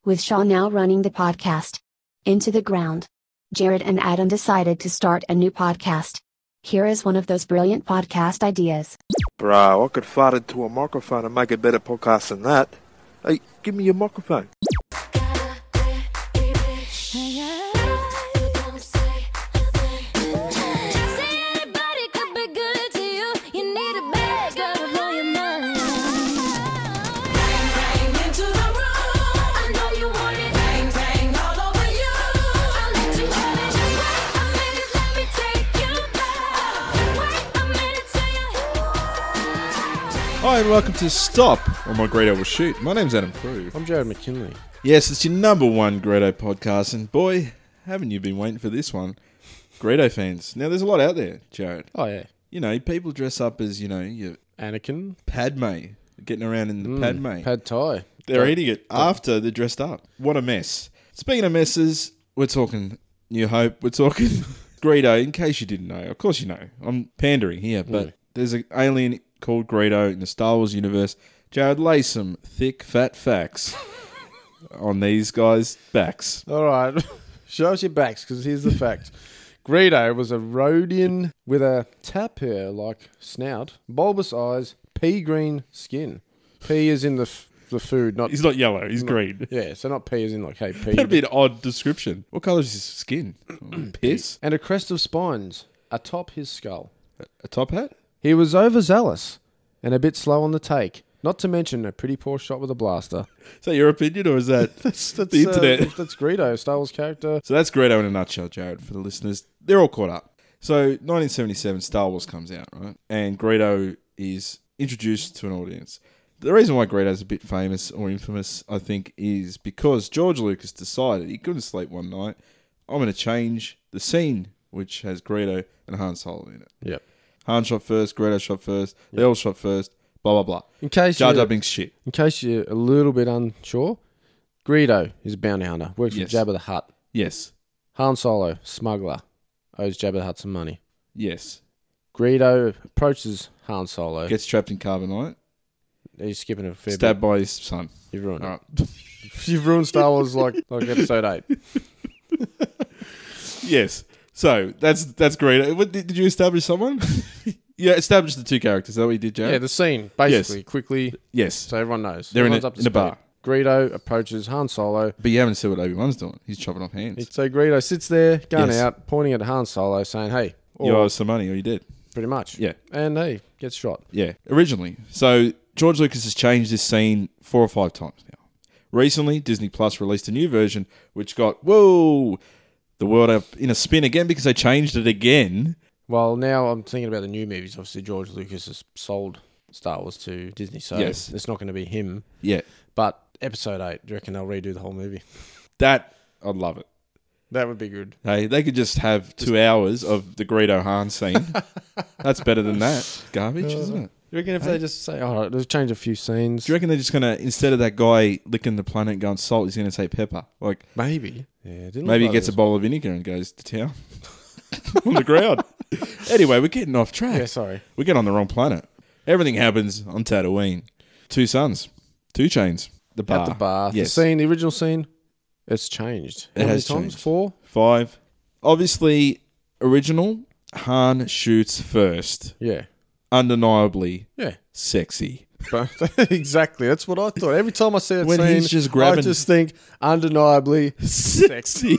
with Shaw now running the podcast. Into the ground. Jared and Adam decided to start a new podcast. Here is one of those brilliant podcast ideas. Bro, I could fart into a microphone and make a better podcast than that. Hey, give me your microphone. Hi and welcome to Stop, or My Greedo Will Shoot. My name's Adam Crew. I'm Jared McKinley. Yes, it's your number one Greedo podcast, and boy, haven't you been waiting for this one. Greedo fans. Now, there's a lot out there, Jared. Oh, yeah. You know, people dress up as, you know, your Anakin. Padme, getting around in the Padme. Pad Thai. They're eating it after they're dressed up. What a mess. Speaking of messes, we're talking New Hope, we're talking Greedo, in case you didn't know. Of course you know. I'm pandering here, but there's an alien called Greedo in the Star Wars universe. Jared, lay some thick, fat facts on these guys' backs. All right. Show us your backs, because here's the fact. Greedo was a Rhodian with a tapir-like snout, bulbous eyes, pea-green skin. Pea is in the food, not... He's not yellow, he's green. Yeah, so not pea as in like, hey, pea. That'd be an odd description. What colour is his skin? Piss? And a crest of spines atop his skull. A top hat? He was overzealous and a bit slow on the take. Not to mention a pretty poor shot with a blaster. Is that your opinion, or is that That's the internet? That's Greedo, Star Wars character. So that's Greedo in a nutshell, Jared, for the listeners. They're all caught up. So 1977, Star Wars comes out, right? And Greedo is introduced to an audience. The reason why Greedo's a bit famous or infamous, I think, is because George Lucas decided he couldn't sleep one night. I'm going to change the scene, which has Greedo and Han Solo in it. Yep. Han shot first, Greedo shot first, they all shot first, blah, blah, blah. In case Jar Jar Binks shit. In case you're a little bit unsure, Greedo is a bounty hunter, works Yes. for Jabba the Hutt. Yes. Han Solo, smuggler, owes Jabba the Hutt some money. Yes. Greedo approaches Han Solo. Gets trapped in carbonite, He's skipping a fair stabbed bit. by his son. You've ruined All it. right. You've ruined Star Wars like episode 8. Yes. So that's Greedo. What, did you establish someone? Yeah, establish the two characters. Is that what you did, Jared? Yeah, the scene, basically, quickly, Yes. so everyone knows. They're in Everyone's a- up to in a speed. bar. Greedo approaches Han Solo. But you haven't said what Obi-Wan's doing. He's chopping off hands. So Greedo sits there, going Yes. out, pointing at Han Solo, saying, hey, You or owe us some money, or you did. pretty much. Yeah. And hey, gets shot. Yeah. Originally. So George Lucas has changed this scene 4 or 5 times now. Recently, Disney Plus released a new version, which got, the world up in a spin again because they changed it again. Well, now I'm thinking about the new movies. Obviously, George Lucas has sold Star Wars to Disney, so Yes. it's not going to be him. Yeah. But episode 8, do you reckon they'll redo the whole movie? That, I'd love it. That would be good. Hey, they could just have 2 hours of the Greedo Han scene. That's better than that. Garbage, isn't it? You reckon if they just say, all right, let's change a few scenes? Do you reckon they're just going to, instead of that guy licking the planet going salt, he's going to say pepper? Like, Maybe. Yeah, didn't maybe he look gets a like bowl of vinegar and goes to town on the ground. Anyway, we're getting off track. Yeah, sorry. We get on the wrong planet. Everything happens on Tatooine. 2 sons. 2 chains. The bar. At the bar. Yes. The scene, the original scene, it's changed. It How many has times? changed. 4? 5. Obviously, original, Han shoots first. Yeah. Undeniably Yeah. sexy. But exactly. That's what I thought. Every time I see that When scene, he's just grabbing- I just think undeniably Sexy.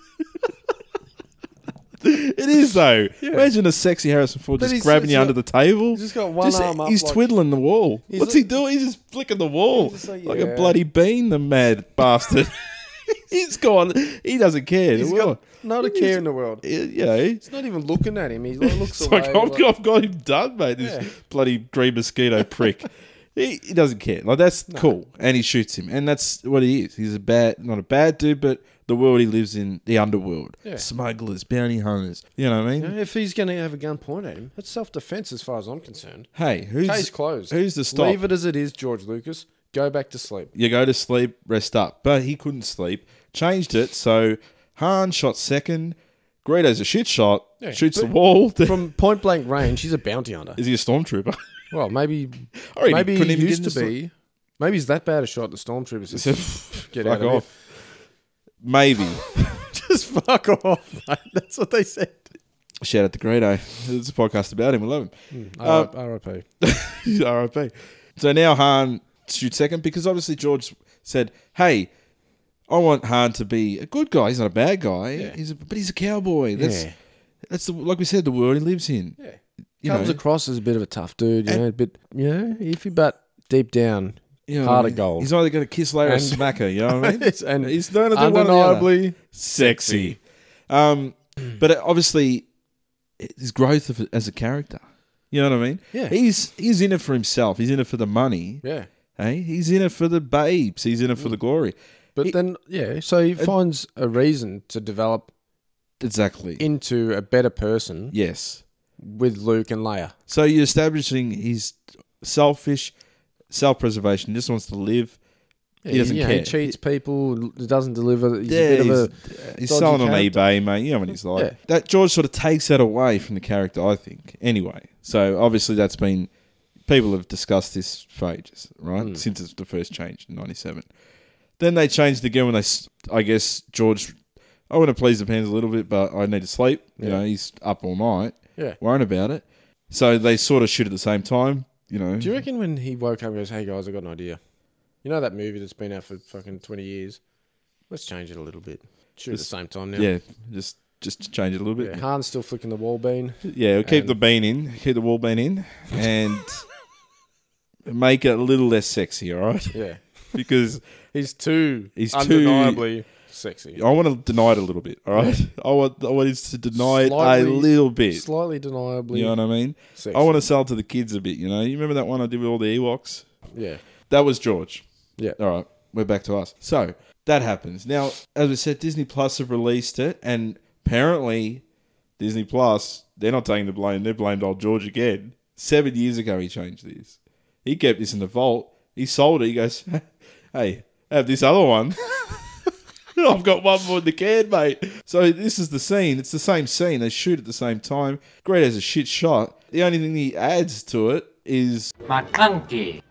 It is, though. Yeah. Imagine a sexy Harrison Ford But just he's- grabbing you he's under the table. he's just got one arm up He's like- twiddling the wall. He's What's like- he doing? He's just flicking the wall. He's just like like, a yeah. bloody bean, the mad bastard. He's gone. He doesn't care. He's Well, got not a care in the world. you know, He's not even looking at him. He looks it's away. like, like- I've got him done, mate. This Yeah. bloody green mosquito prick. He doesn't care. Like, that's cool. And he shoots him. And that's what he is. He's not a bad dude, but the world he lives in, the underworld. Yeah. Smugglers, bounty hunters. You know what I mean? You know, if he's going to have a gun pointed at him, that's self-defense as far as I'm concerned. Hey, Case closed. who's the stop? Leave it as it is, George Lucas. Go back to sleep. You go to sleep, rest up. But he couldn't sleep. Changed it, so Han shot second. Greedo's a shit shot. Yeah, shoots the but wall. From point blank range, he's a bounty hunter. Is he a stormtrooper? Well, maybe Already maybe couldn't he even used get to in be. Maybe he's that bad a shot. The stormtroopers just get out Fuck of off. Maybe. here. Just fuck off, mate. That's what they said. Shout out to Greedo. It's a podcast about him. We love him. R.I.P. R.I.P. So now Han shoots second because obviously George said, "Hey, I want Han to be a good guy. He's not a bad guy. Yeah. But he's a cowboy. Yeah. That's like we said, the world he lives in. Yeah. You Comes know, across as a bit of a tough dude, you know, a bit, iffy, but deep down, you know heart what I of mean? gold. He's either going to kiss Larry or And- smack her. You know what I mean? and He's going to do one or the other. undeniably Sexy. But obviously, his growth as a character. You know what I mean? Yeah. He's in it for himself. He's in it for the money. Yeah. Hey, he's in it for the babes. He's in it for the glory. But then, so he finds a reason to develop Exactly. into a better person Yes. with Luke and Leia. So you're establishing he's selfish, self-preservation. Just wants to live. He doesn't care. He cheats people, doesn't deliver. He's Yeah, a bit of he's dodgy selling on character. eBay, mate. You know what he's like. Yeah. That George sort of takes that away from the character, I think. Anyway, so obviously that's been people have discussed this for ages, right? Since it's the first change in '97. Then they changed again when I guess George. I want to please the fans a little bit, but I need to sleep. You know, he's up all night, worrying about it. So they sort of shoot at the same time. You know. Do you reckon when he woke up and goes, "Hey guys, I got an idea. You know that movie that's been out for fucking 20 years? Let's change it a little bit. Shoot at the same time now." Yeah, just to change it a little bit. Yeah, Han's still flicking the wall bean. Yeah, we'll keep the bean in, keep the wall bean in, and make it a little less sexy, all right? Yeah. Because He's too He's undeniably sexy. I want to deny it a little bit, all right? I want him to deny it a Slightly- little bit. Slightly deniably You know what I mean? sexy. I want to sell to the kids a bit, you know? You remember that one I did with all the Ewoks? Yeah. That was George. Yeah. All right, we're back to us. So that happens. Now, as we said, Disney Plus have released it, and apparently Disney Plus, they're not taking the blame. They blamed old George again. 7 years ago he changed this. He kept this in the vault. He sold it. He goes, "Hey, I have this other one. I've got one more in the can, mate." So this is the scene. It's the same scene. They shoot at the same time. Great as a shit shot. The only thing he adds to it is McClunky.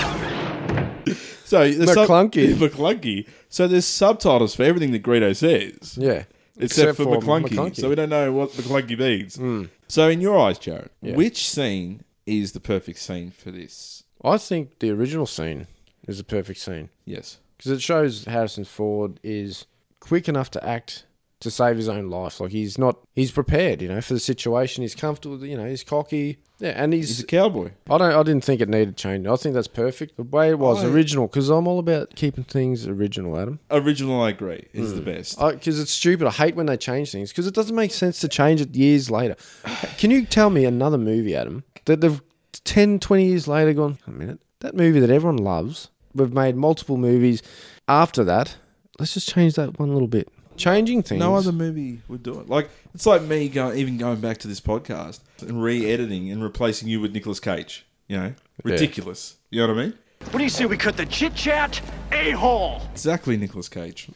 so McClunky. McClunky. So there's subtitles for everything that Greedo says, Yeah. except for McClunky. So we don't know what McClunky means. So in your eyes, Jared, which scene is the perfect scene for this? I think the original scene is the perfect scene Yes. because it shows Harrison Ford is quick enough to act to save his own life. Like he's prepared, for the situation. He's comfortable, he's cocky. Yeah, and He's a cowboy. I didn't think it needed change. I think that's perfect. The way it was original, because I'm all about keeping things original, Adam. Original, I agree, is the best. Because it's stupid. I hate when they change things because it doesn't make sense to change it years later. Can you tell me another movie, Adam, that they've 10, 20 years later gone, a minute, that movie that everyone loves, we've made multiple movies after that, let's just change that one little bit. Changing things. No other movie would do it. Like it's like me going back to this podcast and re-editing and replacing you with Nicolas Cage. Ridiculous. You know what I mean? What do you say we cut the chit-chat? A-hole! Exactly, Nicolas Cage.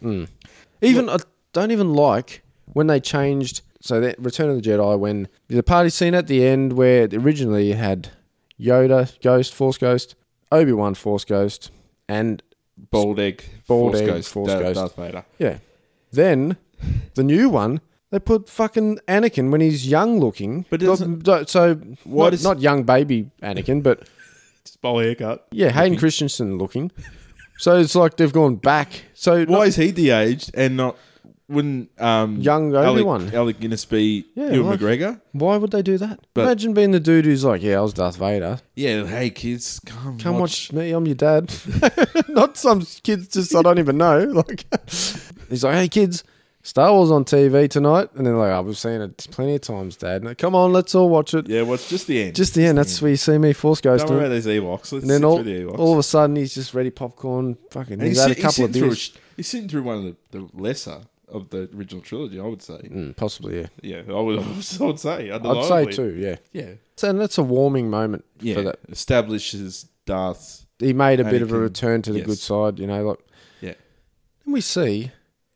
I don't even like when they changed. So that Return of the Jedi, when the party scene at the end where originally you had Yoda, Ghost, Force Ghost, Obi-Wan, Force Ghost, and Bald Egg, Bald Force Egg, Ghost, Force Ghost. Darth Vader. yeah. Then the new one, they put fucking Anakin when he's young looking. But doesn't- Not young baby Anakin, but Just bowl haircut. yeah, Hayden Christensen looking. So it's like they've gone back. So Why is he de-aged and not... Wouldn't Young Obi-Wan. Alec Guinness be Yeah, Ewan like- McGregor? why would they do that? But- Imagine being the dude who's like, yeah, I was Darth Vader. Yeah, hey kids, Come watch me, I'm your dad. Not some kids just I don't even know. Like he's like, hey kids, Star Wars on TV tonight, and they're like, oh, we've seen it plenty of times, Dad. Now, come on, let's all watch it. Yeah, well, it's just the end. Just the end. That's where you see me Force Ghost. Don't worry about these Ewoks. Let's And then sit all, through the Ewoks. all of a sudden he's just ready popcorn. Fucking, And he's had a couple of beers. He's sitting through one of the lesser of the original trilogy, I would say. Possibly, yeah. Yeah, I would say. I'd say too, yeah. Yeah. So, and that's a warming moment Yeah. for that. Establishes Darth. He made a bit of a Anakin, return to the yes. good side, like. Yeah. And we see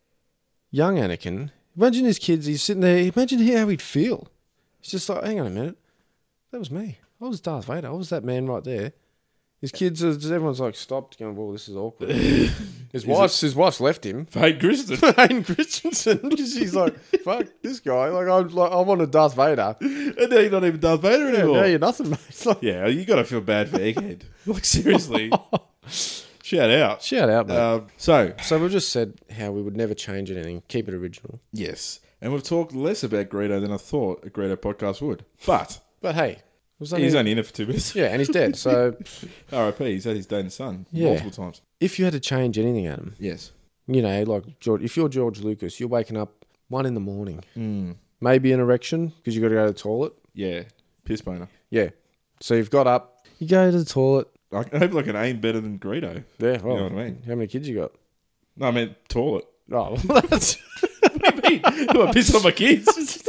young Anakin. Imagine his kids. He's sitting there. Imagine how he'd feel. He's just like, hang on a minute. That was me. I was Darth Vader. I was that man right there. His kids, everyone's like stopped, going, "Well, this is awkward." His wife's left him. Hayden Christensen. Hayden Christensen, because she's like, "Fuck this guy!" I wanted Darth Vader. And now you're not even Darth Vader Yeah, anymore. now you're nothing, mate. It's like, Yeah, you got to feel bad for Egghead. Like, seriously. Shout out. shout out, mate. So, We've just said how we would never change anything, keep it original. yes. And we've talked less about Greedo than I thought a Greedo podcast would. But But hey, it was he's only in it for 2 minutes. yeah, and he's dead. So R.I.P. He's had his day in the sun Yeah. multiple times. if you had to change anything, Adam, Yes. you know, like George, if you're George Lucas, you're waking up 1 a.m, maybe an erection because you got to go to the toilet. Yeah. Piss boner. Yeah, so you've got up, you go to the toilet. I hope I can aim better than Greedo. Yeah, well, You know what I mean? How many kids you got? No, I meant toilet. Oh, well, that's What do you mean? Do I piss on my kids?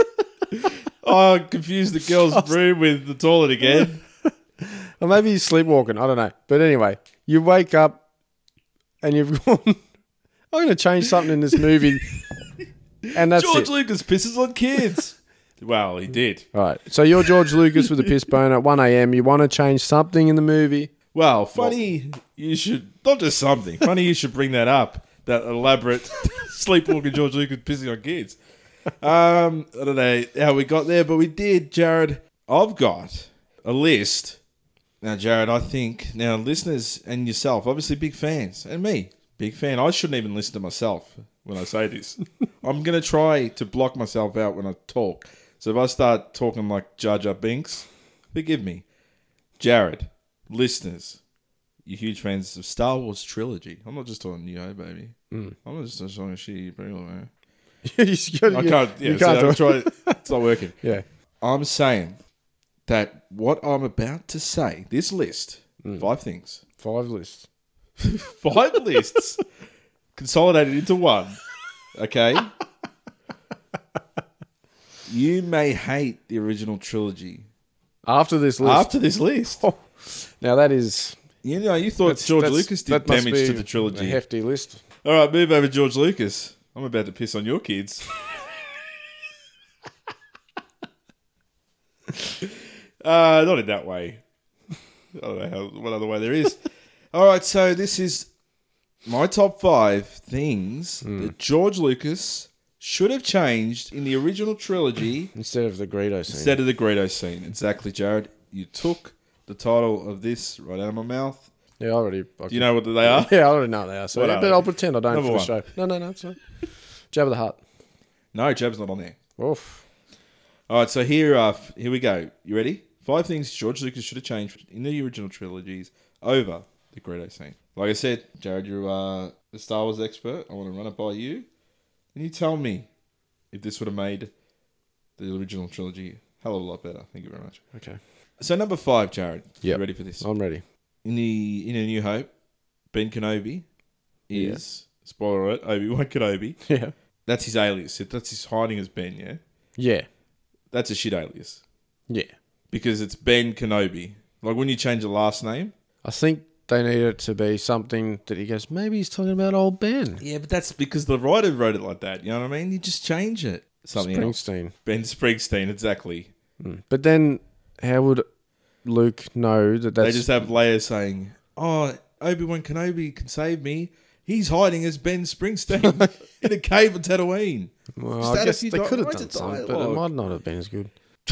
I confused the girl's room with the toilet again. or maybe he's sleepwalking. I don't know. But anyway, you wake up and you've gone, I'm going to change something in this movie. And that's George it. Lucas pisses on kids. Well, he did. All right. So you're George Lucas with a piss boner at 1 a.m. You want to change something in the movie. Well, funny you should, not just something, funny you should bring that up, that elaborate sleepwalking George Lucas pissing on kids. I don't know how we got there, but we did, Jared. I've got a list. Now, Jared, I think, now listeners and yourself, obviously big fans, and me, big fan. I shouldn't even listen to myself when I say this. I'm going to try to block myself out when I talk. So if I start talking like Jar Jar Binks, forgive me. Jared, listeners, you huge fans of Star Wars trilogy. I'm not just talking New Hope, baby. I'm not just talking shitty people, man. You gotta- I can't. Yeah, you can't do it. try. It's not working. Yeah. I'm saying that what I'm about to say, this list, 5 things, 5 lists. 5 lists, consolidated into one. Okay. You may hate the original trilogy After this list. after this list. Now that is... You know, you thought George Lucas did that must damage be to the trilogy. A hefty list. All right, move over, George Lucas. I'm about to piss on your kids. Not in that way. I don't know what other way there is. All right, so this is my top 5 things that George Lucas should have changed in the original trilogy Instead of the Greedo scene. instead of the Greedo scene. Exactly, Jared. You took the title of this right out of my mouth. Yeah, I already... Do you know what they are? Yeah, I already know they are. So, What yeah, are but they? I'll pretend I don't Number for the one. show. No, it's not. Jabba the Hutt. No, Jab's not on there. Oof. All right, so here we go. You ready? 5 things George Lucas should have changed in the original trilogies over the Greedo scene. Like I said, Jared, you're the Star Wars expert. I want to run it by you. And you tell me if this would have made the original trilogy a hell of a lot better. Thank you very much. Okay. So number 5, Jared. You Yep. ready for this? I'm ready. In A New Hope, Ben Kenobi is, spoiler alert, Obi-Wan Kenobi. Yeah. That's his alias. That's his hiding as Ben, yeah? Yeah. That's a shit alias. Yeah. Because it's Ben Kenobi. Like when you change the last name. I think they need it to be something that he goes, maybe he's talking about old Ben. Yeah, but that's because the writer wrote it like that. You know what I mean? You just change it. Something else. Springsteen. Ben Springsteen, exactly. But then how would Luke know that that's... They just have Leia saying, "Oh, Obi-Wan Kenobi can save me. He's hiding as Ben Springsteen in a cave on Tatooine." Well, Just I add a guess few they could have lines done of something, but it dialogue. might not have been as good.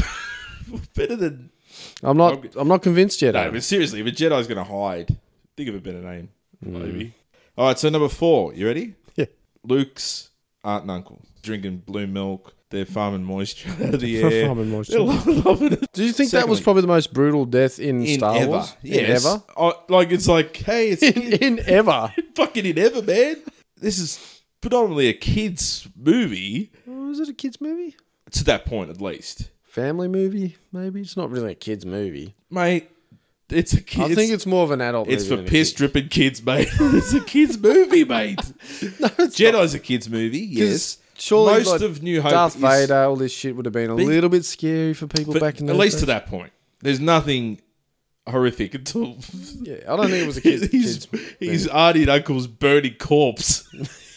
Better than... I'm not convinced yet, No, Adam. but seriously, if a Jedi's going to hide, think of a better name. Maybe. All right, so number 4. You ready? Yeah. Luke's aunt and uncle drinking blue milk. They're farming moisture out of the air. Farming moisture. They're loving it. Do you think that was Secondly- probably the most brutal death in Star ever. Wars? Yes. In ever? Oh, like, it's like, hey, it's In ever? fucking in ever, man. This is predominantly a kid's movie. Oh, is it a kid's movie? To that point, at least. Family movie, maybe? It's not really a kid's movie. Mate, it's a kid. I think it's more of an adult It's movie. for than a piss kid. dripping kids, mate. It's a kid's movie, mate. Jedi's a kid's movie, yes. Surely, Most like, of New Hope Darth is... Vader, all this shit would have been a But- little bit scary for people but back in at those least days. to that point. There's nothing horrific until... Yeah, I don't think it was a kid's His auntie and uncle's burning corpse.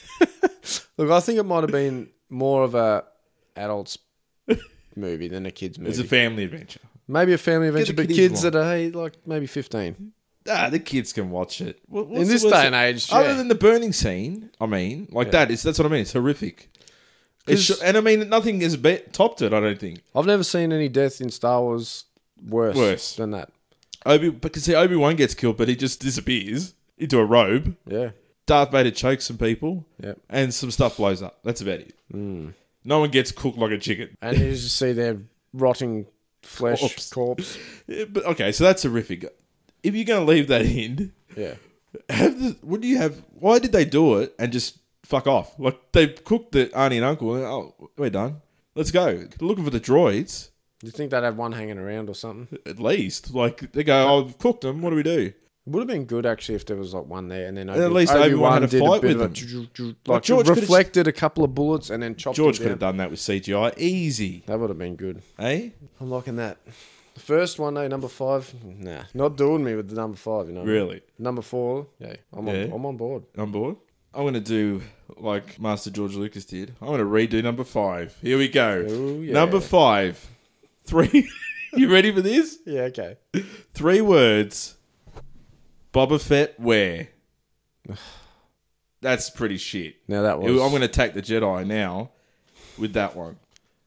Look, I think it might have been more of a adult's movie than a kid's movie. It's a family adventure. Maybe a family adventure, the but kiddies kids one. that are, hey, like maybe 15. The kids can watch it. What's In this the worst- day and age, other yeah. than the burning scene, I mean, like that's what I mean. It's horrific. And I mean, nothing has topped it. I don't think. I've never seen any death in Star Wars worse than that. Because Obi-Wan gets killed, but he just disappears into a robe. Yeah. Darth Vader chokes some people, Yep. and some stuff blows up. That's about it. No one gets cooked like a chicken. And you just see their rotting flesh corpse. Yeah, but okay, so that's horrific. If you're going to leave that in, Yeah. what do you have? Why did they do it and just fuck off? Like they cooked the auntie and uncle. And, oh, we're done. Let's go. They're looking for the droids. Do you think they'd have one hanging around or something? At least, like they go, "Oh, we've cooked them. What do we do?" It would have been good actually if there was like one there, and then at least Obi-Wan had a did fight bit with of them. like George could've reflected a couple of bullets and then chopped. George them could have down. done that with CGI, easy. That would have been good. Eh? I'm liking that. The first one, though, number 5, nah, not doing me with the number 5. You know, Really? Number 4, yeah, I'm on board. On board? I'm going to do like Master George Lucas did. I'm going to redo number 5. Here we go. Ooh, yeah. Number 5. 3. You ready for this? Yeah, okay. 3 words. Boba Fett where? That's pretty shit. Now that was. I'm going to attack the Jedi now with that one.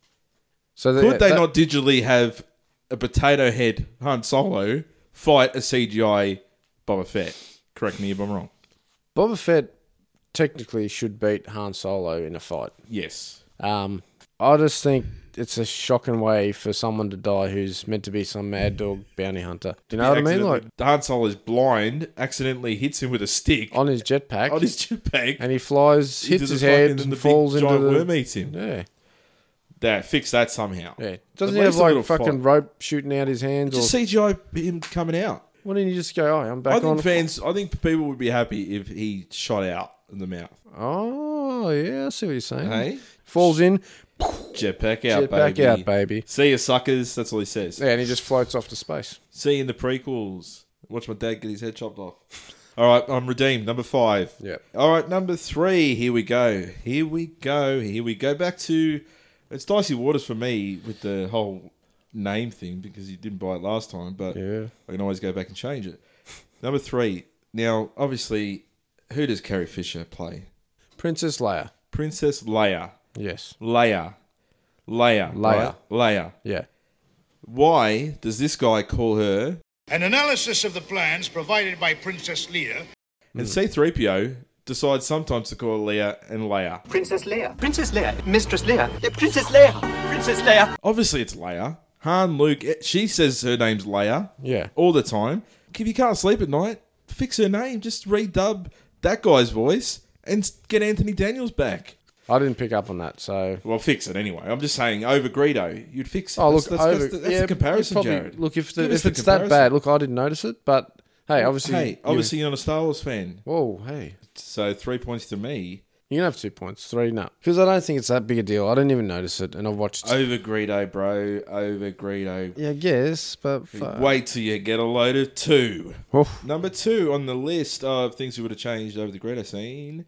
So Could they not digitally have a potato head Han Solo fight a CGI Boba Fett? Correct me if I'm wrong. Boba Fett technically should beat Han Solo in a fight. Yes. I just think it's a shocking way for someone to die who's meant to be some mad dog bounty hunter. Do you know what I mean? Like Han Solo's blind, accidentally hits him with a stick on his jetpack, on his jetpack, and he flies, hits into his the head, fucking- and the falls big into giant the worm eats him. Yeah, Fix that somehow. yeah. Doesn't At he have least a like little fucking fight. rope shooting out his hands? Just Or CGI him coming out. why didn't you just go? Oh, I'm back I on. think people would be happy if he shot out in the mouth. Oh yeah, I see what you're saying. Hey, Falls in, jetpack out, jetpack baby. out, baby. See you, suckers. That's all he says. Yeah, and he just floats off to space. See you in the prequels. Watch my dad get his head chopped off. All right, I'm redeemed. Number 5. Yep. All right, number 3. Here we go. Here we go. Back to... It's dicey waters for me with the whole name thing because you didn't buy it last time, but Yeah. I can always go back and change it. Number 3. Now, obviously, who does Carrie Fisher play? Princess Leia. Princess Leia. Yes. Leia. Right? Leia. Yeah. Why does this guy call her... An analysis of the plans provided by Princess Leia And C-3PO decides sometimes to call her Leia and Leia. Princess Leia. Princess Leia. Mistress Leia. Princess Leia. Princess Leia. Obviously, it's Leia. Han, Luke, she says her name's Leia Yeah. all the time. If you can't sleep at night, fix her name. Just redub that guy's voice and get Anthony Daniels back. I didn't pick up on that, so. Well, fix it anyway. I'm just saying, over Greedo, you'd fix it. Oh, look, that's the comparison, probably, Jared. Look, if Give us it's the that comparison. bad, look, I didn't notice it, but hey, obviously. Hey, obviously you're not a Star Wars fan. Whoa, hey. So 3 points to me. You can have 2 points. 3, no. Because I don't think it's that big a deal. I didn't even notice it, and I've watched. Over Greedo, bro. Over Greedo. Yeah, I guess, but. Wait till you get a load of 2. Oof. Number 2 on the list of things we would have changed over the Greedo scene.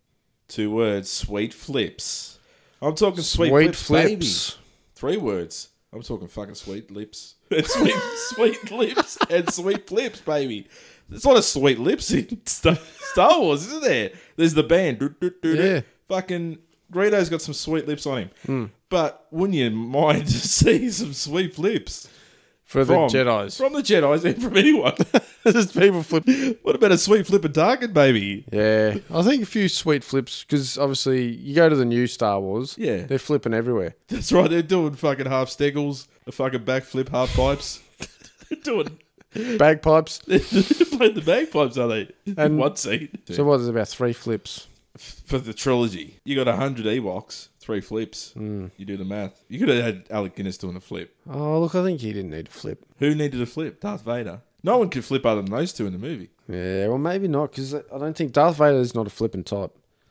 2 words, sweet flips. I'm talking sweet flips, baby. 3 words. I'm talking fucking sweet lips. And sweet lips and sweet flips, baby. There's a lot of sweet lips in Star Wars, isn't there? There's the band. Yeah. Fucking Greedo's got some sweet lips on him. But wouldn't you mind to see some sweet flips? For the Jedis. From the Jedis and from anyone. Just people flip. What about a sweet flip and Target, baby? Yeah. I think a few sweet flips, because obviously you go to the new Star Wars. Yeah. They're flipping everywhere. That's right, they're doing fucking half steggles, a fucking backflip, half pipes. They're doing... Bagpipes. They're playing the bagpipes, are they? And- one scene. So what is it, about 3 flips? For the trilogy, you got 100 Ewoks, 3 flips. You do the math. You could have had Alec Guinness doing a flip. Oh, look, I think he didn't need a flip. Who needed a flip? Darth Vader. No one could flip other than those 2 in the movie. Yeah, well, maybe not, because I don't think Darth Vader is not a flipping type.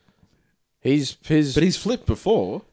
But But he's flipped before.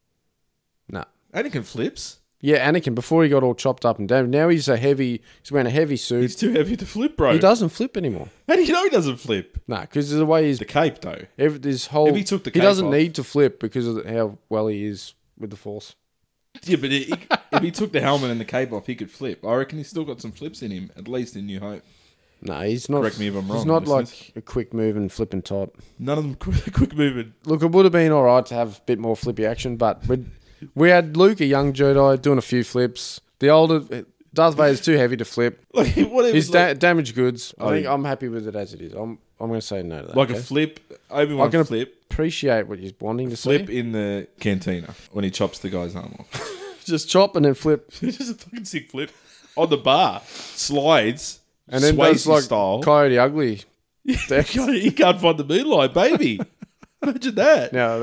Nah. Anakin flips. Yeah, Anakin, before he got all chopped up and down. Now he's wearing a heavy suit. He's too heavy to flip, bro. He doesn't flip anymore. How do you know he doesn't flip? Nah, because the way he's... The cape, though. His whole... If he took the he cape doesn't off. need to flip because of how well he is with the Force. Yeah, but if he took the helmet and the cape off, he could flip. I reckon he's still got some flips in him, at least in New Hope. No, he's not. Correct me if I'm wrong, He's not listeners. like a quick moving, flipping type. None of them quick moving. Look, it would have been all right to have a bit more flippy action, but we had Luke, a young Jedi, doing a few flips. The older Darth Vader's too heavy to flip. Like whatever. He's damaged goods. I think yeah. I'm happy with it as it is. I'm going to say no to that. like okay? a flip. Obi-Wan I can flip. appreciate what you're wanting to Flip see. in the cantina when he chops the guy's arm off. Just chop and then flip. Just a fucking sick flip on the bar. Slides. And then Swayze does like style. Coyote Ugly. He can't find the moonlight, baby. Imagine that. No,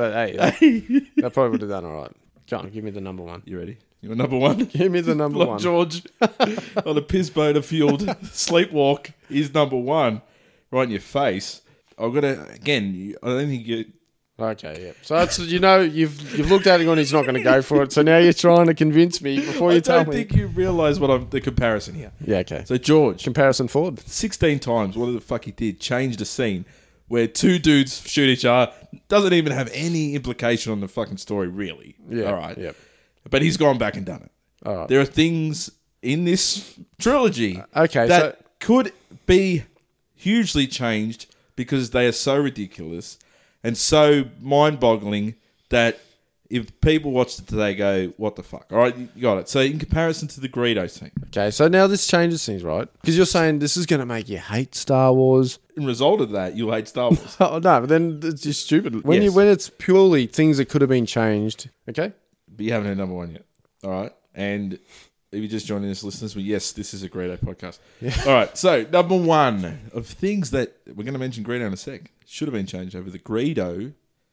that probably would have done all right. John, give me the number one. You ready? You want number one? Give me the number Like one. George on a piss boner fueled sleepwalk is number one, right in your face. I've got to again. I don't think you. Okay, yeah. So that's you've looked at it and he's not going to go for it. So now you're trying to convince me before you I tell don't me. think you realise what the comparison here. Yeah, okay. So George, Comparison forward. 16 times, what the fuck he did, changed a scene where two dudes shoot each other, doesn't even have any implication on the fucking story, really. Yeah. All right. Yep. But he's gone back and done it. All right. There are things in this trilogy Okay, that so- could be hugely changed because they are so ridiculous and so mind-boggling that if people watched it today, go, what the fuck? All right, you got it. So in comparison to the Greedo scene, Okay, so now this changes things, right? Because you're saying this is going to make you hate Star Wars. in result of that, you'll hate Star Wars. Oh, no, but then it's just stupid. When Yes. when it's purely things that could have been changed, okay? But you haven't heard number one yet. All right. And if you're just joining us, listeners, well, yes, this is a Greedo podcast. All right. So, number one of things that we're going to mention Greedo in a sec should have been changed over the Greedo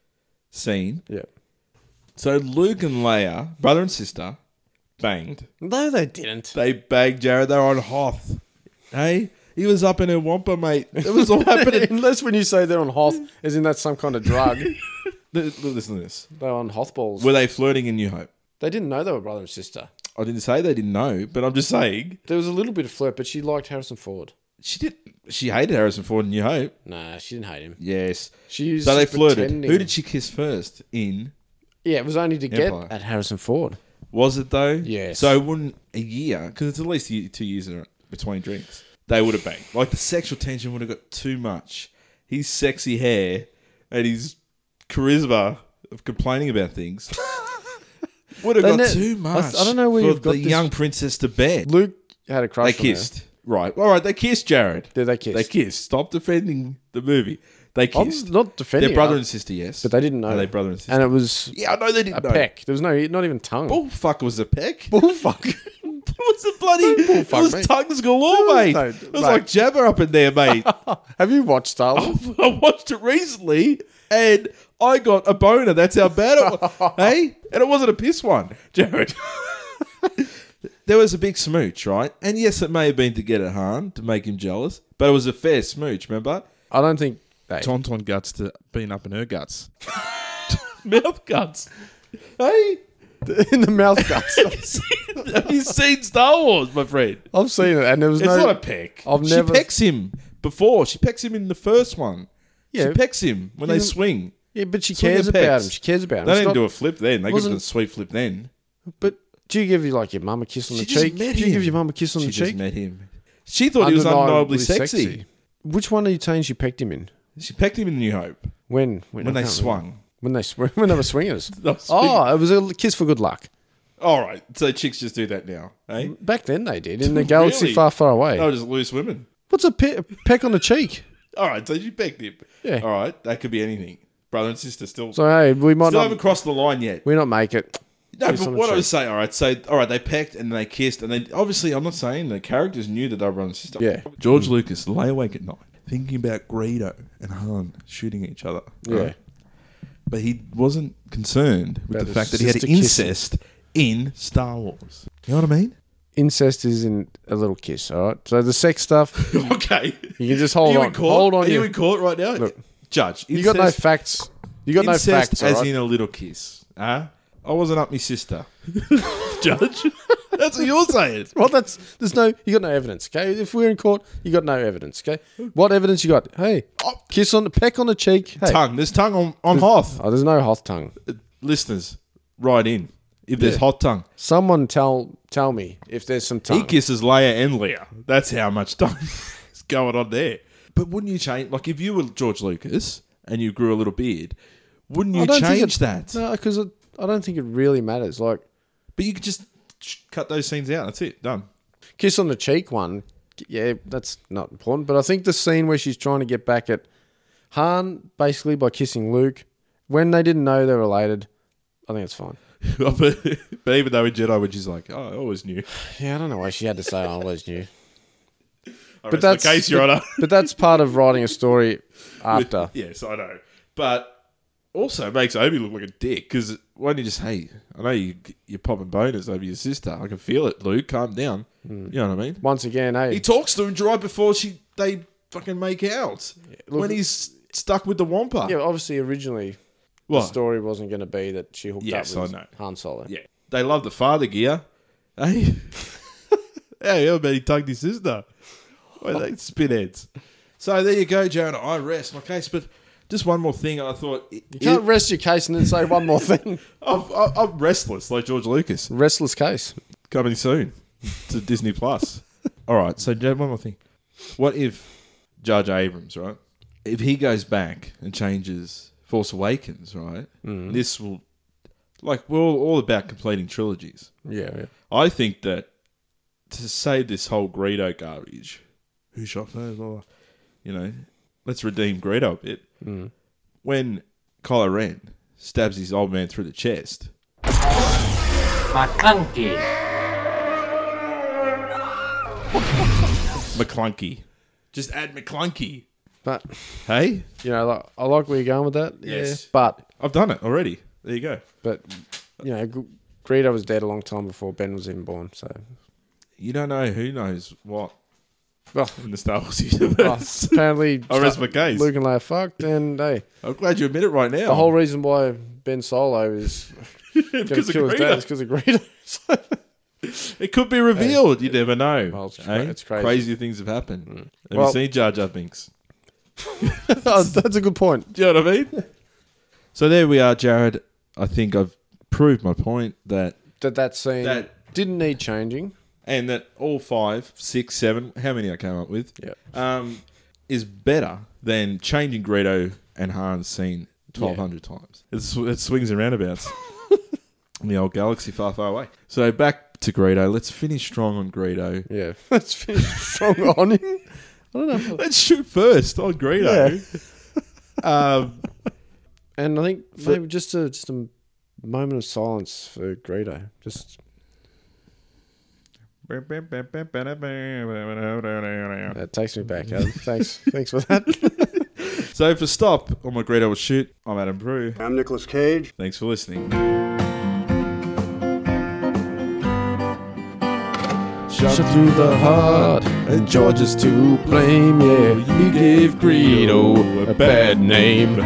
scene. Yeah. So, Luke and Leia, brother and sister, banged. No, they didn't. They banged Jared. They were on Hoth. Hey? He was up in her wampa, mate. It was all happening. Unless when you say they're on Hoth, as in that's some kind of drug. Listen to this. They're on Hoth balls. Were they flirting in New Hope? They didn't know they were brother and sister. I didn't say they didn't know, but I'm just saying. There was a little bit of flirt, but she liked Harrison Ford. She did. She hated Harrison Ford in New Hope. Nah, she didn't hate him. Yes. She was So they just flirted. pretending. Who did she kiss first in? Yeah, it was only to Empire. get at Harrison Ford. Was it though? Yes. So wouldn't a year, because it's at least 2 years in between drinks, they would have banged. Like the sexual tension would have got too much. His sexy hair and his charisma of complaining about things would have They got ne- too much. I don't know where for you've got the this- young princess to bed. Luke had a crush They on her. kissed. Right. All right. They kissed, Jared. Yeah, they kissed. They kissed. Stop defending the movie. They I'm kissed. not defending They're brother her, and sister, yes. but they didn't know. Are they brother and sister? And it was Yeah, I know they didn't a know. peck. There was not even tongue. Bullfuck was a peck. Bullfuck. It was a bloody. It Bullfuck, was mate. tongues galore, mate. No, It was mate. like Jabba up in there, mate. Have you watched Star Wars? I watched it recently, and I got a boner. That's how bad it was. Hey, and it wasn't a piss one, Jared. There was a big smooch, right? And yes, it may have been to get at Han to make him jealous, but it was a fair smooch. Remember? I don't think. Hey, Tauntaun guts to being up in her guts. Mouth guts. Hey, in the mouth guts. have you seen Star Wars, my friend? I've seen it, and there was It's no. not a peck. I've She never- pecks him before. She pecks him in the first one. Yeah. She pecks him when they swing. Yeah, but she Swing cares and about pecks. him. She cares about him. They It's didn't not- do a flip then. They wasn't- gave a sweet flip then. But do you give like your mum a kiss on the She just cheek? met Do you him. give your mum a kiss on She the just cheek? met him. She thought he was undeniably sexy. Which one are you saying she pecked him in? She pecked him in New Hope When when I they can't swung. remember. When they were swingers. They were swinging. Oh, it was a kiss for good luck. All right, so chicks just do that now, eh? Back then they did in the galaxy Really? far, far away. They were just loose women. What's a peck on the cheek? All right, so she pecked him. Yeah. All right, that could be anything. Brother and sister still. So hey, we might Still not. haven't crossed the line yet. We not make it. No, Kiss but on the what I cheek. was saying, all right, they pecked and they kissed, and they obviously, I'm not saying the characters knew that they were brother and sister. Yeah. George Lucas lay awake at night thinking about Greedo and Han shooting each other. Yeah. right? But he wasn't concerned with About the the fact that he had sister kissing. incest in Star Wars. You know what I mean? Incest is in a little kiss. All right. So the sex stuff, Okay. you can just Are hold you on. in court? Hold on. Are you in court right now? Look, Judge, You got no incest- facts. You got no incest facts. as all right? in a little kiss. Huh? I wasn't up my sister. Judge? That's what you're saying. Well, you got no evidence, okay? If we're in court, you got no evidence, okay? What evidence you got? Hey, kiss on the peck on the cheek. Hey. Tongue. There's tongue on Hoth. Oh, there's no Hoth tongue. Listeners, write in. If there's Yeah. hot tongue. Someone tell me if there's some tongue. He kisses Leia and Leia. That's how much tongue. going on there? But wouldn't you change? Like, if you were George Lucas and you grew a little beard, wouldn't you change that? No, because I don't think it really matters. Like, But you could just cut those scenes out. That's it. Done. kiss on the cheek one, yeah, that's not important. But I think the scene where she's trying to get back at Han, basically by kissing Luke, when they didn't know they're related, I think it's fine. But even though in Jedi, when she's like, oh, I always knew. Yeah, I don't know why she had to say I always knew. But that's the case, Your Honour. But that's part of writing a story after. Yes, I know. But also it makes Obi look like a dick, because why don't you just, hey, I know you're popping boners over your sister. I can feel it, Luke. Calm down. You know what I mean? Once again, hey. He talks to him right before they fucking make out. look- when he's stuck with the Wampa. Yeah, obviously, originally, What? the story wasn't going to be that she hooked Yes, up with I know. Han Solo. Yeah. They love the father gear. Hey. Hey, I bet he tugged his sister. Well, they spinheads. So there you go, Jared. I rest my case. But just one more thing. I thought... You can't rest your case and then say one more thing. I'm restless, like George Lucas. Restless case. Coming soon to Disney Plus. All right, so Jared, one more thing. What if J.J. Abrams, right? If he goes back and changes Force Awakens, right? This will... Like, we're all about completing trilogies. Yeah. I think that to save this whole Greedo garbage, who shot first? Or, let's redeem Greedo a bit. When Kylo Ren stabs his old man through the chest, McClunky. Just add McClunky. But, Hey? I like where you're going with that. Yes. Yeah. But, I've done it already. There you go. Greedo was dead a long time before Ben was even born, so... You don't know who knows what Well, in the Star Wars universe. apparently, I rest my case. Luke and Leia fucked, and hey, I'm glad you admit it right now. the whole reason why Ben Solo is going to Because of kill his dad Greedo. is because of Greedo. It could be revealed. You never know. Well, it's eh? it's crazy. Crazy things have happened. Have Well- you seen Jar Jar Binks? Oh, that's a good point. Do you know what I mean? So there we are, Jared. I think I've proved my point that That scene That- didn't need changing. and that all 5, 6, 7, how many I came up with, is better than changing Greedo and Han's scene 1,200 times. It swings and roundabouts in the old galaxy far, far away. So back to Greedo. Let's finish strong on Greedo. Yeah, let's finish strong on him. I don't know. Let's shoot first on Greedo. And I think maybe just a moment of silence for Greedo. Just that takes me back, Adam. Thanks for that. So for stop on my Greedo will shoot, I'm Adam Brew. I'm Nicolas Cage. Thanks for listening. Shot through the heart, and George is to blame. Yeah, you gave Greedo a bad name.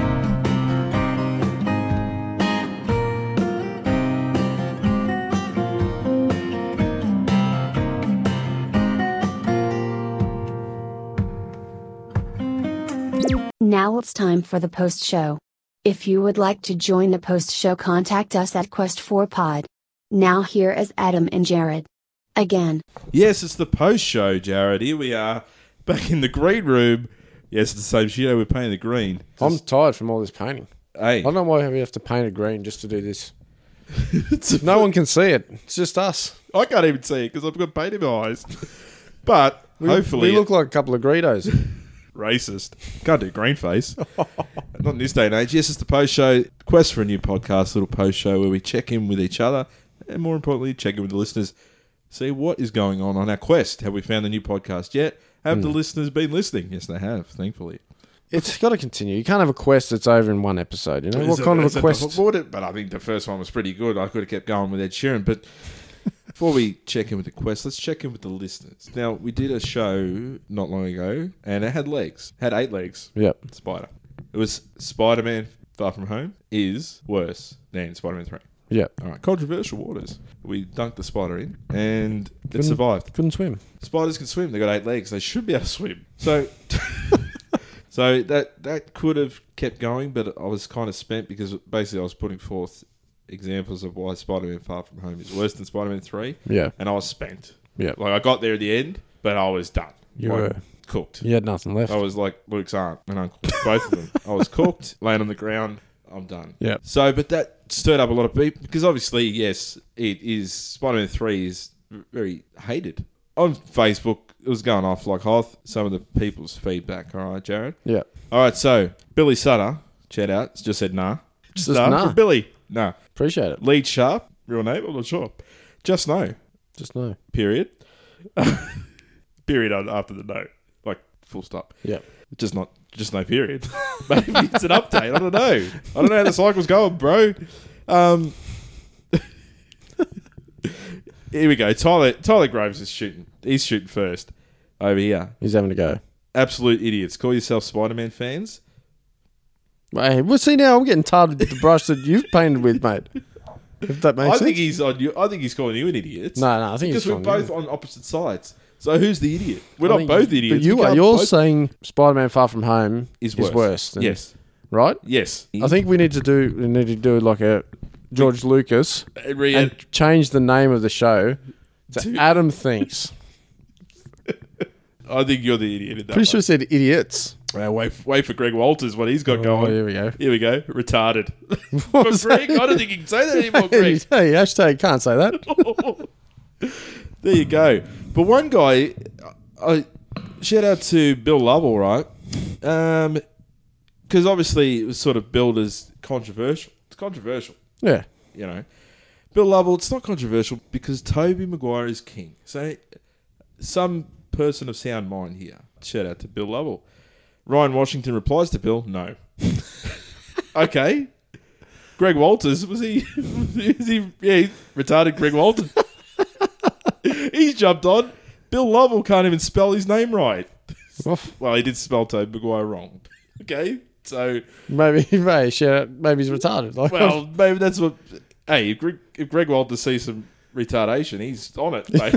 Now it's time for the post show. If you would like to join the post show, contact us at Quest4Pod. Now here is Adam and Jared. Again. Yes, it's the post show, Jared. Here we are back in the green room. Yes, it's the same shit. We're painting the green. I'm tired from all this painting. Hey, I don't know why we have to paint it green just to do this. No one can see it. It's just us. I can't even see it because I've got paint in my eyes. But hopefully, we look like a couple of Greedos. racist. Can't do green face. Not in this day and age. Yes, it's the post show. Quest for a new podcast, little post show where we check in with each other and more importantly, check in with the listeners. See what is going on our quest. Have we found the new podcast yet? Have the listeners been listening? Yes, they have, thankfully. It's got to continue. You can't have a quest that's over in one episode. You know what kind of a quest? But I think the first one was pretty good. I could have kept going with Ed Sheeran. But before we check in with the quest, let's check in with the listeners. Now, we did a show not long ago, and it had legs. Had 8 legs. Yep. Spider. It was Spider-Man Far From Home is worse than Spider-Man 3. Yep. All right, controversial waters. We dunked the spider in, and it survived. Couldn't swim. Spiders can swim. They got 8 legs. They should be able to swim. So, so that could have kept going, but I was kind of spent because basically I was putting forth examples of why Spider-Man Far From Home is worse than Spider-Man 3. Yeah. And I was spent. Yeah. Like I got there at the end, but I was done. You were. cooked. You had nothing left. I was like Luke's aunt and uncle, both of them. I was cooked, laying on the ground. I'm done. Yeah. So, but that stirred up a lot of people because obviously, yes, it is. Spider-Man 3 is very hated on Facebook. It was going off like hot. Some of the people's feedback. All right, Jared. Yeah. All right. So Billy Sutter, shout out, just said nah. Just nah. For Billy. Nah. Appreciate it. Lead Sharp, real name. I'm not sure. Just no. Just no. Period. Period after the no. Like full stop. Yeah. Just no period. Maybe it's an update. I don't know. I don't know how the cycle's going, bro. Here we go. Tyler Groves is shooting. He's shooting first over here. He's having a go. Absolute idiots. Call yourself Spider-Man fans. Hey, well, see now I'm getting tired with the brush that you've painted with, mate. If that makes I sense. think he's on you. I think he's calling you an idiot. No, I think because he's we're calling both on opposite sides. So who's the idiot? We're I not think- both idiots. But you We are. can't You're both- saying Spider-Man Far From Home is is worse. than- Yes. Right? Yes. I think we need to do like a George Lucas and change the name of the show to Adam Thinks. I think you're the idiot in that Pretty sure it said idiots. Wait for Greg Walters, what he's got going. Here we go. Here we go. Retarded. What For was Greg, that? I don't think you can say that anymore, Greg. Hey, hashtag can't say that. There you go. But one guy, shout out to Bill Lovell, right? Because obviously it was sort of billed as controversial. It's controversial, Yeah. you know. Bill Lovell, it's not controversial because Tobey Maguire is king. So some person of sound mind here. Shout out to Bill Lovell. Ryan Washington replies to Bill, no. Okay. Greg Walters, was he? Yeah, retarded Greg Walters. He's jumped on. Bill Lovell can't even spell his name right. Well, he did spell Tobey Maguire wrong. Okay, so Maybe shout out, maybe he's retarded. Like, well, maybe that's what. Hey, if Greg Walters sees some retardation, he's on it, mate.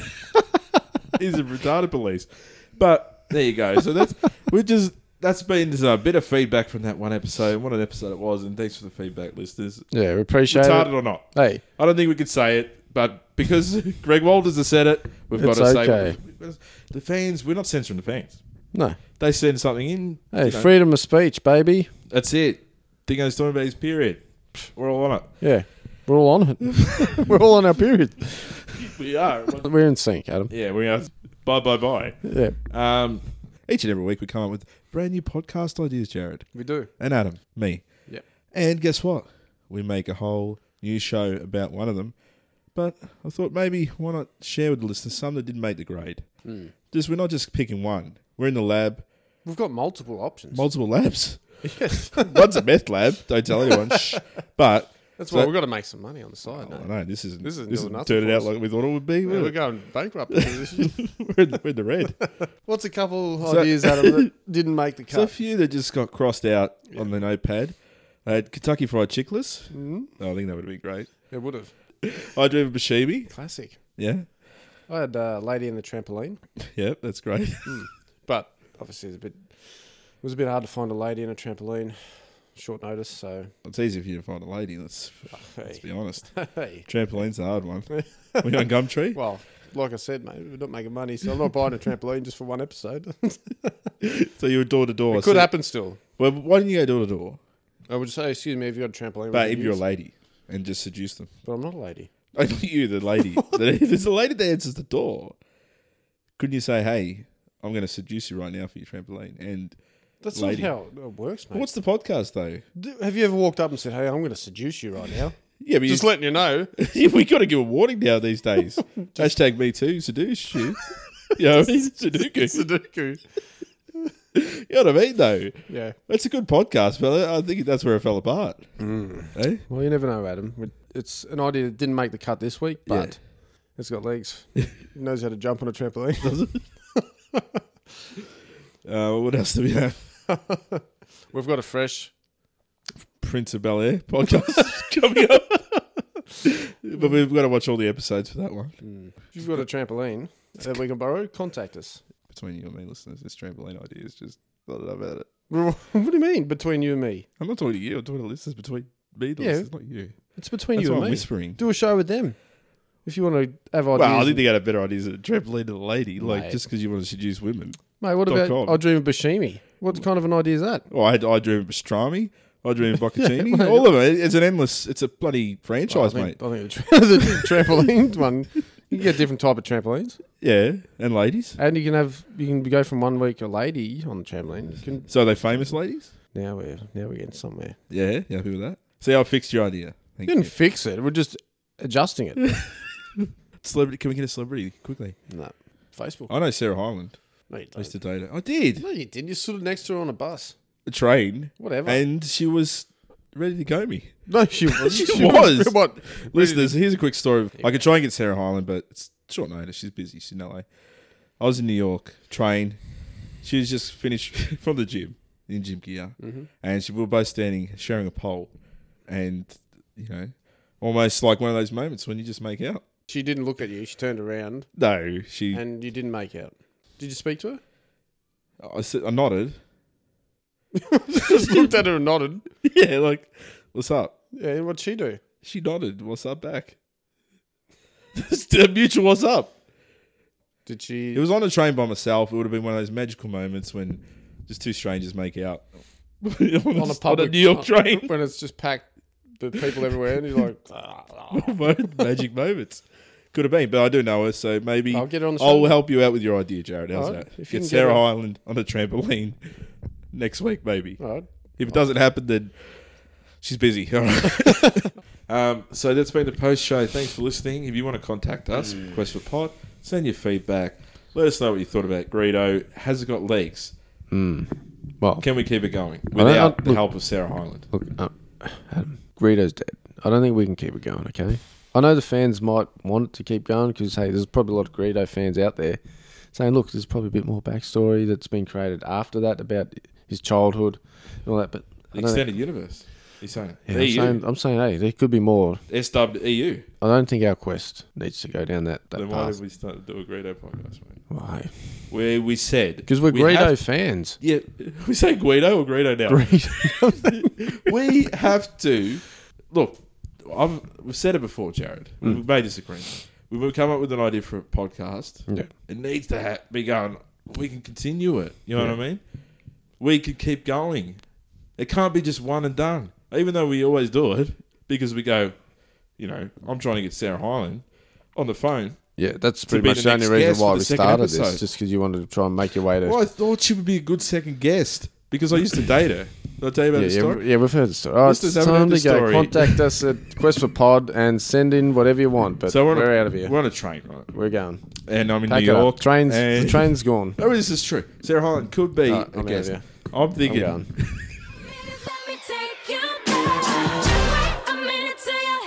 He's a retarded police. But there you go. So that's been just a bit of feedback from that one episode. What an episode it was, and thanks for the feedback, listeners. yeah, we appreciate Retarded it. or not? Hey, I don't think we could say it, but because Greg Walters has said it, we've got It's to okay. say the fans. We're not censoring the fans. no. They send something in. Hey, you know, freedom of speech, baby. that's it. Dingo's talking about his period. We're all on it. Yeah, we're all on it. We're all on our period. We are. We're in sync, Adam. Yeah, we are. Bye. Yeah, Each and every week we come up with brand new podcast ideas, Jared. we do. And Adam, me. Yep. And guess what? We make a whole new show about one of them. But I thought maybe why not share with the listeners some that didn't make the grade. We're not just picking one. We're in the lab. We've got multiple options. Multiple labs. Yes, One's a meth lab. Don't tell anyone. Shh. But that's So- why we've got to make some money on the side. I No? know this isn't This isn't this doing isn't nothing turning for out us. like we thought it would be. Yeah, will we're it? going bankrupt. we're in the red. What's a couple So- ideas, Adam, that didn't make the So a cut? few that just got crossed out on the notepad. I had Kentucky Fried Chickless. Oh, I think that would be great. It would have. I Dream of Bashibi. Classic. Yeah. I had Lady in the Trampoline, Yep, that's great. but obviously it was a bit hard to find a lady in a trampoline. Short notice, so It's easy for you to find a lady. Let's hey. be honest. Hey. Trampoline's a hard one. Were you on Gumtree? Well, like I said, mate, we're not making money, so I'm not buying a trampoline just for one episode. So you were door to door. It could happen still. Well, why didn't you go door to door? I would say, excuse me, if you've got a trampoline. But we if can you're a use. lady and just seduce them. But I'm not a lady. Only you, the lady. If there's a lady that answers the door, couldn't you say, hey, I'm going to seduce you right now for your trampoline? And That's Lady. not how it works, mate. what's the podcast, though? Have you ever walked up and said, hey, I'm going to seduce you right now? Yeah, but Just letting you know. we got to give a warning now these days. Hashtag me too, seduce you. You know what I mean? Sudoku. Sudoku. You know what I mean, though? Yeah. It's a good podcast, fella. I think that's where it fell apart. Eh? Well, you never know, Adam. It's an idea that didn't make the cut this week, but it's got legs. It knows how to jump on a trampoline. What else do we have? We've got a fresh... Prince of Bel-Air podcast coming up. But we've got to watch all the episodes for that one. If you've got a trampoline that we can borrow, contact us. Between you and me, listeners, this trampoline idea is just not enough about it. What do you mean, between you and me? I'm not talking to you. I'm talking to listeners between me and the Yeah. listeners, not you. It's between That's you why and I'm me. whispering. Do a show with them. If you want to have ideas. Well, I think they got a better ideas than a trampoline to a lady. Like, Mate. just because you want to seduce women. Mate, what about .com. I Dream of Bashimi? What kind of an idea is that? Oh, I dream of pastrami. I dream of bocconcini. All of it. It's an endless. It's a bloody franchise, mate. I think the trampoline one. You can get different type of trampolines, Yeah, and ladies. and you can go from 1 week a lady on the trampoline. You can, So are they famous ladies? now we're getting somewhere. Yeah, you happy with that? See, I fixed your idea. Thank You you. didn't fix it. We're just adjusting it. Celebrity? Can we get a celebrity quickly? No, Facebook. I know Sarah Hyland. No, you I used don't. to date her. I did. No, you didn't. You stood next to her on a bus. A train. Whatever. And she was ready to go me. No, she was. She was. What? Listeners, here's a quick story. I could try and get Sarah Hyland, but it's short notice. She's busy. She's in LA. I was in New York, train. She was just finished from the gym, in gym gear. Mm-hmm. And we were both standing, sharing a pole. And, almost like one of those moments when you just make out. She didn't look at you. She turned around, No, she... and you didn't make out. Did you speak to her? I nodded. Just looked at her and nodded. Yeah, like, what's up? Yeah, and what'd she do? She nodded. What's up back? Just a mutual what's up. Did she? It was on a train by myself. It would have been one of those magical moments when just two strangers make out on a public New York train. when it's just packed, the people everywhere, and you're like, Magic moments. Could have been, but I do know her, so maybe I'll get her on the show. I'll help you out with your idea, Jared. How's All right. that? If you Get can Sarah get her- Hyland on a trampoline next week, maybe. all right. If it doesn't happen, then she's busy. All right. So that's been the post show. Thanks for listening. If you want to contact us, request for pod, send your feedback. Let us know what you thought about Greedo. Has it got legs? Well, Can we keep it going don't- without the look- help of Sarah Hyland? look, Adam, Greedo's dead. I don't think we can keep it going. Okay. I know the fans might want it to keep going because hey, there's probably a lot of Greedo fans out there saying, look, there's probably a bit more backstory that's been created after that about his childhood and all that. But The I don't extended universe. He's saying. yeah, EU. I'm saying, hey, there could be more. SW-EU. I don't think our quest needs to go down that Then why path. did we start to do a Greedo podcast, mate? Why? Where we said... Because we're we Greedo have- fans. Yeah. We say Guido or Greedo now? Greedo. We have to... Look, we've said it before, Jared. We've made this agreement. We've come up with an idea for a podcast. Yeah. It needs to be going... We can continue it. You know what I mean? We can keep going. It can't be just one and done. Even though we always do it, because we go, I'm trying to get Sarah Hyland on the phone. Yeah, that's To pretty be much the the only next reason guest why for we the second started episode. this, just because you wanted to try and make your way to... Well, I thought she would be a good second guest because I used to date her. Did I tell you about the story? Yeah, we've heard the story. All right, it's Listeners haven't time heard to the go. story. Contact us at Quest for Pod and send in whatever you want, but So we're out of here. We're on a train, right? We're going. And I'm in Pack New it York. up. The and- train's gone. No, this is true. Sarah Hyland could be Right, a I'm guest. out of here. I'm I'm thinking. going. Let me take you back. Wait a minute till you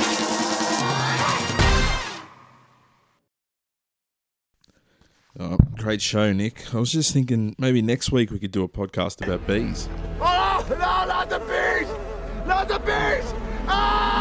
Oh, great show, Nick. I was just thinking maybe next week we could do a podcast about bees. Oh, no, not the bees! Not the bees! Ah!